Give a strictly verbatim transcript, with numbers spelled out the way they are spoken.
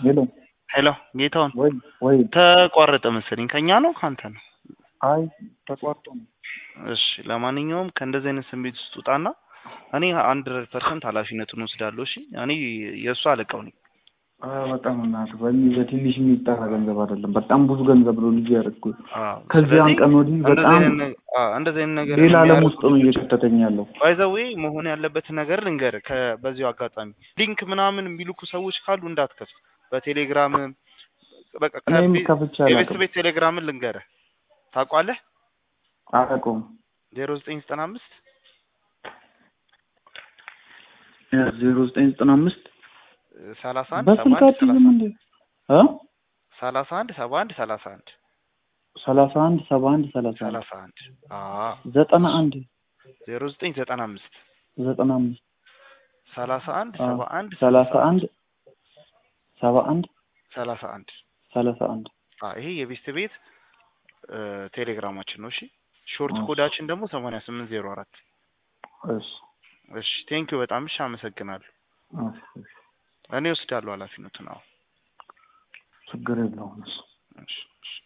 ሄሎ ሄሎ ጌታውን ወይ ወይ ተቋረጠ መሰለኝ ከኛ ነው ካንተ ነው? አይ ተቋርጦ ነው። እሺ ለማንኛውም ከእንደዚህ አይነት ስሜት ውስጥ ውጣና እኔ አንድ ፐርሰንት ኃላፊነቱን ወስዳለሁ። እሺ እኔ የእሱ አለቃው ነኝ። አይ በጣም እናት በእኔ በትንሽ የሚጠራ ገንዘብ አይደለም፣ በጣም ብዙ ገንዘብ ነው ልጅ ያደረኩት። አዎ ከዚህ አንቀን ወዲህ በጣም እንደዚህ አይነት ነገር ሌላ ዓለም ውስጥ ነው እየከተተኝ ያለው። ባይ ዘ ዌይ መሆን ያለበት ነገር ልንገር፣ በዚሁ አጋጣሚ ሊንክ ምናምን የሚልኩ ሰዎች ካሉ እንዳትከፍት በቴሌግራም በቃ ከቤት ቤት ቴሌግራምን ልንገርህ ታውቃለህ? አላውቀውም። ዜሮ ዘጠኝ ዘጠና አምስት ዜሮ ዘጠኝ ዘጠና አምስት ሰላሳ አንድ ሰባ አንድ ሰላሳ አንድ ሰባ አንድ ሰላሳ አንድ ሰላሳ አንድ ሰባ አንድ ሰላሳ አንድ አዎ ዘጠና አንድ ዜሮ ዘጠኝ ዘጠና አምስት ዘጠና አምስት ሰላሳ አንድ ሰባ አንድ ሰላሳ አንድ ሰባ አንድ ሰላሳ አንድ ሰላሳ አንድ አዎ ይሄ የቤስት ቤት ቴሌግራማችን ነው። እሺ ሾርት ኮዳችን ደግሞ ሰማንያ ስምንት ዜሮ አራት። እሺ እሺ ቴንኪው በጣም እሺ አመሰግናለሁ። እኔ ወስዳለሁ ኃላፊነቱን። አዎ ችግር የለውም። እሺ